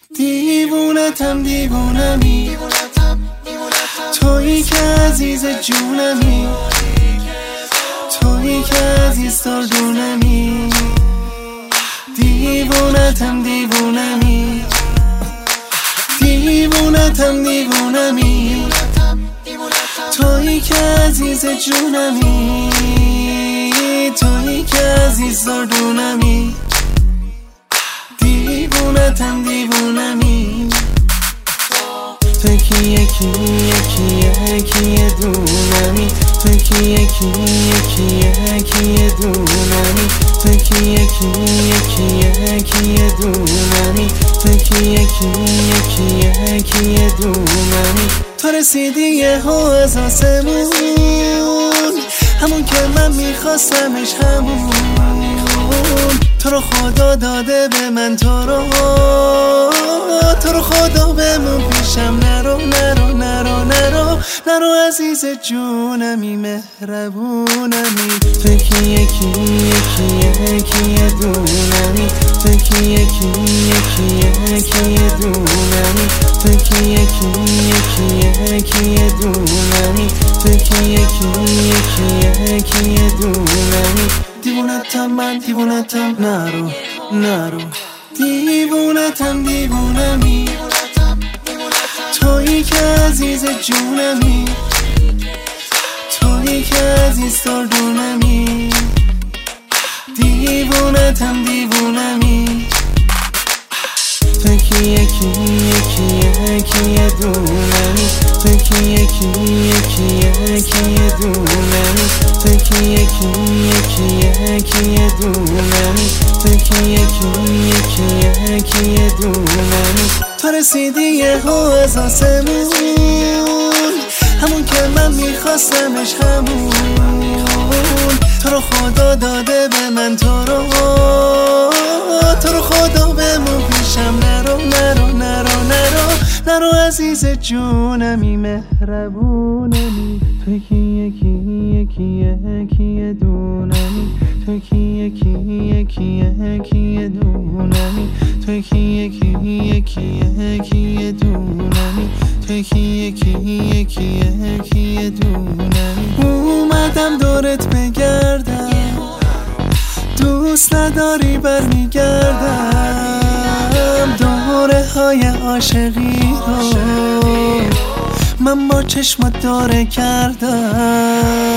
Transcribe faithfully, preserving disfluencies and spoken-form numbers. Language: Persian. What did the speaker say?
دیوونتم دیوونمی، تویی که عزیز جونمی، تویی که عزیز دردونمی. دیوونتم دیوونمی، دیوونتم دیوونمی، تویی که عزیز جونمی، تویی که عزیز دردونمی. دیوونتم دیوونمی، تو کی یکی یکی یکی دونمی، تو کی یکی یکی یکی دونمی، تو کی یکی یکی یکی دونمی، تو کی یکی یکی یکی دونمی. تو رسیدی یهو از آسمون، همون که من میخواستمش، همون تو رو خدا داده به من، تو رو تو رو خدا بمون پیشم، نرو نرو نرو نرو نرو عزیز جونمی، مهربونمی. تو کی یکی یکی یکی دونمی، تو کی یکی یکی یکی دونمی، تو کی یکی یکی یکی دونمی، تو کی یکی یکی یکی دونمی. دیوونتم من دیوونتم، نرو نرو. دیوونتم دیوونمی، تویی که عزیز جونمی، تویی که عزیز دردونمی. دیوونتم دیوونمی، تو کی یکی یکی یکی دونمی، تو کی یکی یکی یکی دونمی، تو کی یکی یکی یکی دونمی، تو کی یکی یکی یکی دونمی. تو رسیدی یهو از آسمون، همون که من میخواستمش، همون تو رو خدا داده به من، تو رو تو رو خدا بمون پیشم، نرو نرو نرو نرو نرو عزیز جونمی، مهربونمی. تو کی یکی یکی یکی دونمی، تو کی یکی یکی یکی دونمی، تو کی یکی یکی یکی دونمی، تو کی یکی یکی یکی دونمی. اومدم دورت بگردم، دوست نداری برمیگردم، دوره های عاشقی رو من با چشمات داره کردم.